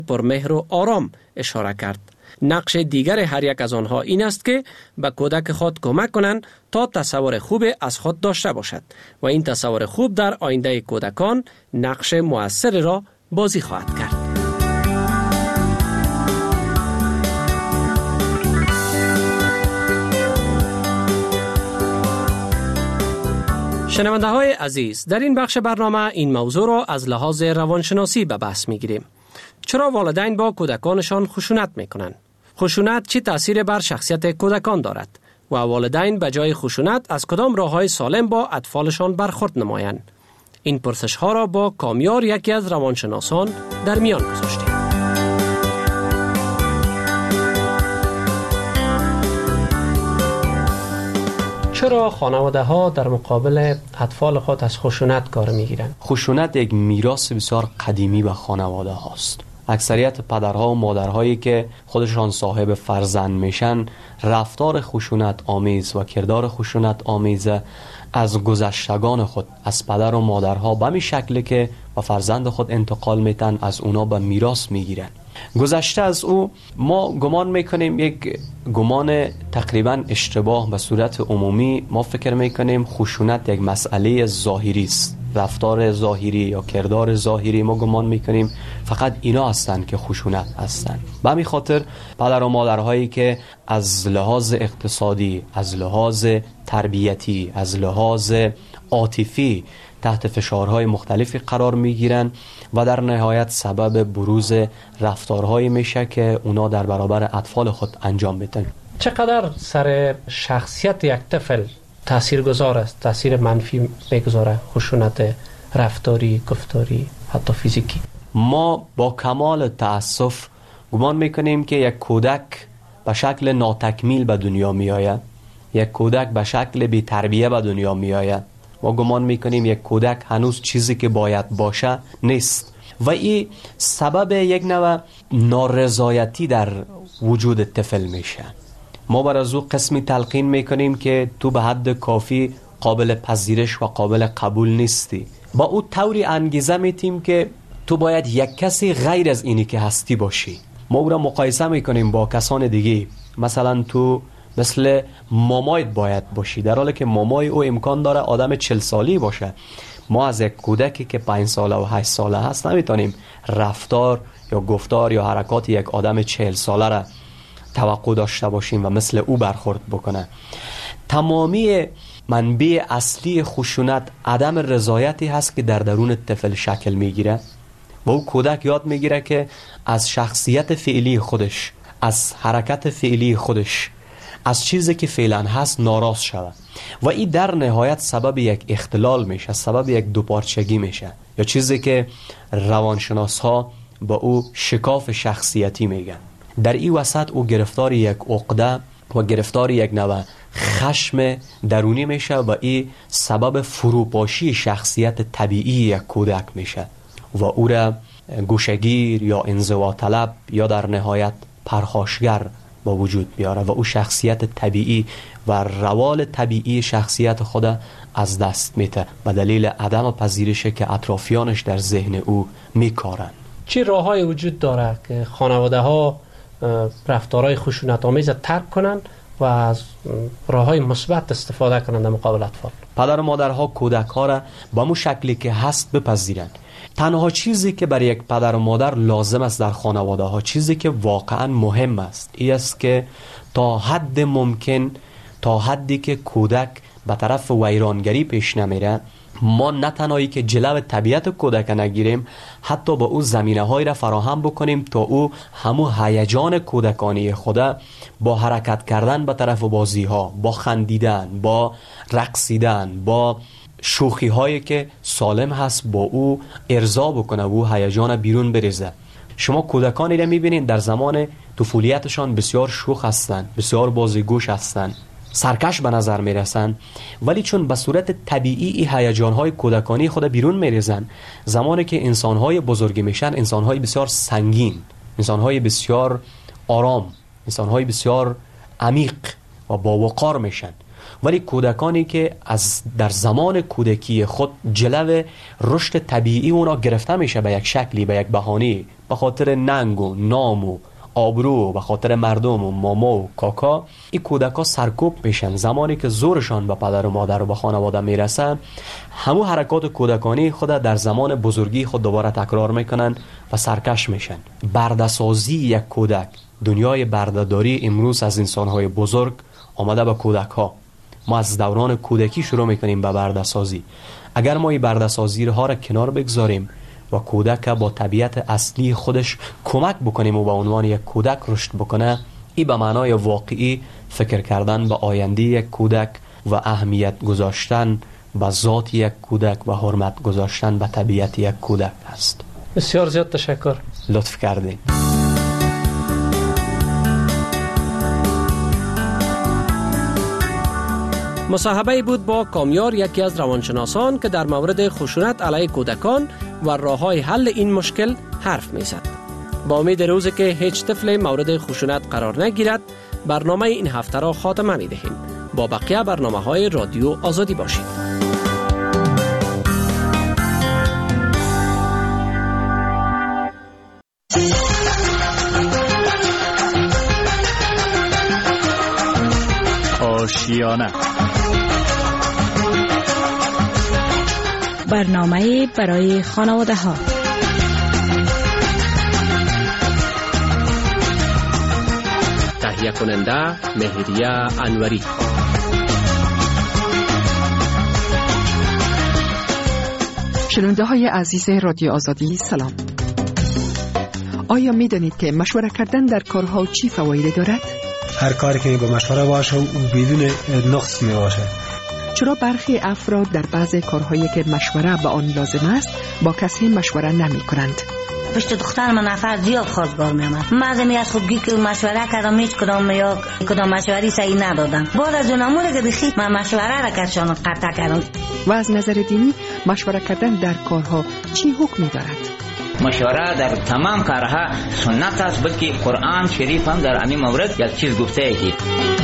پرمهر و آرام اشاره کرد. نقش دیگر هر یک از آنها این است که به کودک خود کمک کنند تا تصور خوب از خود داشته باشد و این تصور خوب در آینده کودکان نقش مؤثر را بازی خواهد کرد. شنونده های عزیز، در این بخش برنامه این موضوع را از لحاظ روانشناسی به بحث می گیریم. چرا والدین با کودکانشان خشونت می کنند؟ خشونت چه تأثیر بر شخصیت کودکان دارد؟ و والدین به جای خشونت از کدام راه‌های سالم با اطفالشان برخورد نمایند؟ این پرسش ها را با کامیار، یکی از روانشناسان، در میان گذاشتیم. چرا خانواده ها در مقابل اطفال خود از خشونت کار میگیرند؟ خشونت یک میراث بسیار قدیمی به خانواده هاست. اکثریت پدرها و مادرهایی که خودشان صاحب فرزند میشن، رفتار خشونت آمیز و کردار خشونت آمیز از گذشتگان خود، از پدر و مادرها به می شکلی که به فرزند خود انتقال میتن، از اونا به میراث میگیرن. گذشته از او ما گمان میکنیم، یک گمان تقریبا اشتباه به صورت عمومی، ما فکر میکنیم خشونت یک مسئله ظاهری است، رفتار ظاهری یا کردار ظاهری. ما گمان میکنیم فقط اینا هستند که خشونت هستند. به همین خاطر پدر و مادرهایی که از لحاظ اقتصادی، از لحاظ تربیتی، از لحاظ عاطفی تحت فشارهای مختلفی قرار میگیرن و در نهایت سبب بروز رفتارهایی میشه که اونا در برابر اطفال خود انجام میدن. چقدر سر شخصیت یک طفل تأثیر گذار است، تأثیر منفی میگذاره خشونت رفتاری، گفتاری، حتی فیزیکی؟ ما با کمال تأسف گمان میکنیم که یک کودک به شکل ناتکمیل به دنیا میآید، یک کودک به شکل بی تربیه به دنیا میآید. ما گمان میکنیم یک کودک هنوز چیزی که باید باشه نیست و این سبب یک نوع نارضایتی در وجود طفل میشه. ما بر از او قسمی تلقین میکنیم که تو به حد کافی قابل پذیرش و قابل قبول نیستی. با او طوری انگیزه میتیم که تو باید یک کسی غیر از اینی که هستی باشی. ما او را مقایسه میکنیم با کسان دیگه، مثلا تو مثل مامایت باید باشی، در حالی که مامای او امکان داره آدم 40 سالی باشه. ما از یک کودکی که 5 ساله و 8 ساله هست نمیتونیم رفتار یا گفتار یا حرکات یک آدم 40 ساله را توقع داشته باشیم و مثل او برخورد بکنه. تمامی منبع اصلی خشونت عدم رضایتی هست که در درون طفل شکل میگیره و او کودک یاد میگیره که از شخصیت فعلی خودش، از حرکت فعلی خودش، از چیزی که فعلا هست ناراض شود و این در نهایت سبب یک اختلال میشه، سبب یک دوپارچگی میشه، یا چیزی که روانشناس ها با او شکاف شخصیتی میگن. در این وسط او گرفتار یک عقده و گرفتار یک نوع خشم درونی میشه و این سبب فروپاشی شخصیت طبیعی یک کودک میشه و او را گوشگیر یا انزوا طلب یا در نهایت پرخاشگر با وجود بیاره و او شخصیت طبیعی و روال طبیعی شخصیت خود از دست میده به دلیل عدم پذیرشی که اطرافیانش در ذهن او میکارن. چه راههای وجود داره که خانواده ها رفتارهای خشونت آمیز ترک کنند و از راههای مثبت استفاده کنند در مقابل اطفال؟ پدر و مادرها کودک ها را با مو شکلی که هست بپذیرند. تنها چیزی که برای یک پدر و مادر لازم است در خانواده ها، چیزی که واقعا مهم است، این است که تا حد ممکن، تا حدی که کودک به طرف ویرانگری پیش نمیره، ما نه تنهایی که جلو طبیعت کودک نگیریم، حتی با او زمینه هایی را فراهم بکنیم تا او همو هیجان کودکانی خود با حرکت کردن به طرف بازی ها، با خندیدن، با رقصیدن، با شوخی هایی که سالم هست با او ارضا بکنه و او هیجان بیرون بریزه. شما کودکانی را میبینید در زمان طفولیتشان بسیار شوخ هستند، بسیار بازیگوش هستند، سرکش به نظر میرسن، ولی چون به صورت طبیعی هیجان‌های کودکانی خود بیرون میریزن، زمانی که انسان‌های بزرگی میشن، انسان‌های بسیار سنگین، انسان‌های بسیار آرام، انسان‌های بسیار عمیق و باوقار میشن. ولی کودکانی که از در زمان کودکی خود جلو رشد طبیعی اونا گرفته میشه به یک شکلی، به یک بهانه، به خاطر ننگ و نام و آبرو، به خاطر مردم و ماما و کاکا، این کودکا سرکوب میشن. زمانی که زورشان به پدر و مادر و به خانواده میرسن، همو حرکات کودکانی خود در زمان بزرگی خود دوباره تکرار میکنن و سرکش میشن. برده‌سازی یک کودک، دنیای برده‌داری امروز از انسانهای بزرگ آمده به کودک ها. ما از دوران کودکی شروع میکنیم به برده‌سازی. اگر ما این برده‌سازی ها را کنار بگذاریم و کودک با طبیعت اصلی خودش کمک بکنیم و به عنوان یک کودک رشد بکنه، این به معنای واقعی فکر کردن به آینده یک کودک و اهمیت گذاشتن به ذات یک کودک و حرمت گذاشتن به طبیعت یک کودک است. بسیار زیاد تشکر. لطف کردین. مصاحبه بود با کامیار، یکی از روانشناسان که در مورد خشونت علیه کودکان و راه‌های حل این مشکل حرف می‌زد. با امید روزی که هیچ طفل مورد خشونت قرار نگیرد، برنامه این هفته را خاتمه می‌دهیم. با بقیه برنامه‌های رادیو آزادی باشید. آشیانه، برنامه برای خانواده ها. تهیه کننده مهریه انوری. شنونده های عزیز رادیو آزادی، سلام. آیا می دانید که مشوره کردن در کارها چی فواید دارد؟ هر کاری که با مشوره باشه و بدون نقص می باشه. چرا برخی افراد در بعض کارهایی که مشوره به آن لازم است با کسی مشوره نمی کنند؟ پشت دختر من نفر زیاد خواستگار می آمد. من از خودگی که مشوره کردم هیچ کدام مشوری صحیح ندادم. بعد از اون امور که بخی من مشوره را کردشان قطع کردم. و از نظر دینی مشوره کردن در کارها چی حکمی دارد؟ مشوره در تمام کارها سنت است، بلکه قرآن شریف هم در همین مورد یک چیز گفته ای.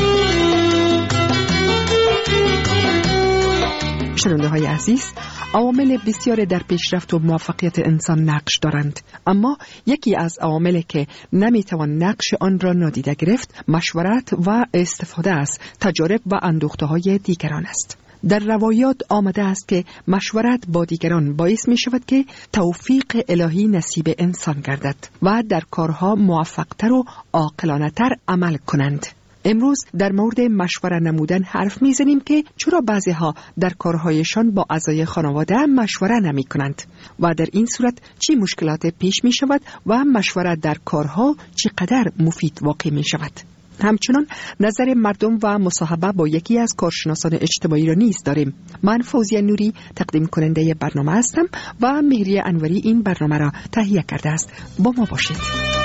شنونده های عزیز، عوامل بسیار در پیشرفت و موفقیت انسان نقش دارند، اما یکی از عواملی که نمیتوان نقش آن را نادیده گرفت مشورت و استفاده از تجارب و اندوخته های دیگران است. در روایات آمده است که مشورت با دیگران باعث می شود که توفیق الهی نصیب انسان گردد و در کارها موفقتر و عاقلانه‌تر عمل کنند. امروز در مورد مشوره نمودن حرف میزنیم که چرا بعضی ها در کارهایشان با اعضای خانواده مشوره نمی کنند و در این صورت چی مشکلات پیش می شود و مشوره در کارها چقدر مفید واقع می شود. همچنان نظر مردم و مصاحبه با یکی از کارشناسان اجتماعی را نیز داریم. من فوزیه نوری تقدیم کننده برنامه هستم و مهریه انوری این برنامه را تهیه کرده است. با ما باشید.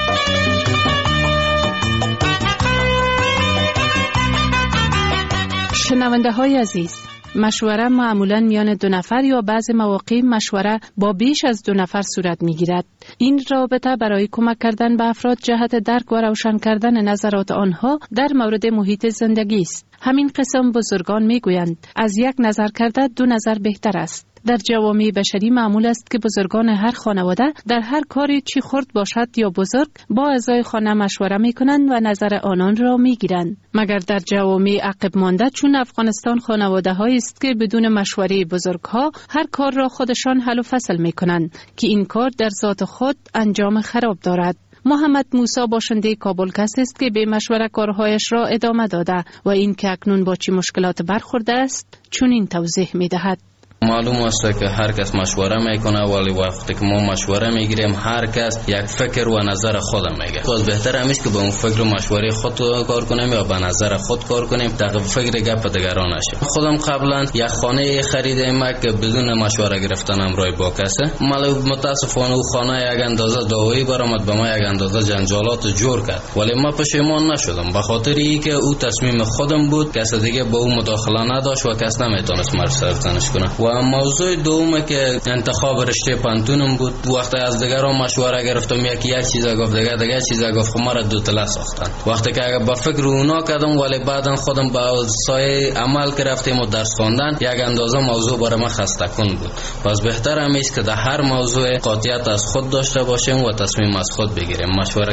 شنونده های عزیز، مشوره معمولاً میان دو نفر یا بعض مواقع مشوره با بیش از دو نفر صورت میگیرد. این رابطه برای کمک کردن به افراد جهت درک و روشن کردن نظرات آنها در مورد محیط زندگی است. همین قسم بزرگان میگویند از یک نظر کرده دو نظر بهتر است. در جوامع بشری معمول است که بزرگان هر خانواده در هر کاری چی خرد باشد یا بزرگ با اعضای خانه مشوره میکنند و نظر آنان را میگیرند. مگر در جوامع عقب مانده چون افغانستان خانواده هایی است که بدون مشوره بزرگها هر کار را خودشان حل و فصل میکنند که این کار در ذات خود انجام خراب دارد. محمد موسی باشنده کابل کسی است که به مشوره کارهایش را ادامه داده و این که اکنون با چه مشکلات برخورده است چون این توضیح میدهد. معلوم است که هر کس مشوره میکنه، ولی وقتی که ما مشوره میگیریم هر کس یک فکر و نظر خود میگه. باز بهتر همیشه که به اون فکر و مشوره خود کار کنیم یا به نظر خود کار کنیم تا فکر گپ دیگران نشه. خودم قبلا یک خانه خریدم که بدون مشوره گرفتنم رای با کسی، ولی متاسفانه اون خانه یک اندازه دعوایی برآمد، به ما یک اندازه جنجالات جور کرد، ولی ما پشیمان نشدم به خاطر اینکه او تصمیم خودم بود، کس دیگه با او مداخله نداشت و کس نمیتونست مرا سرزنش کنه. و موضوع دوم که انتخاب رشته پانتونم بود. وقتی از دیگران مشوره گرفتم، یک چیز گفت، دیگه چیز گفت، مرا دو تله ساختن. وقتی که با فکر اونا کردم ولی بعدن خودم با سایه عمل گرفتم و درس خواندن، یک اندازه موضوع برای من خسته کن بود. پس بهتر است که در هر موضوع قاطعیت از خود داشته باشیم و تصمیم از خود بگیریم. مشوره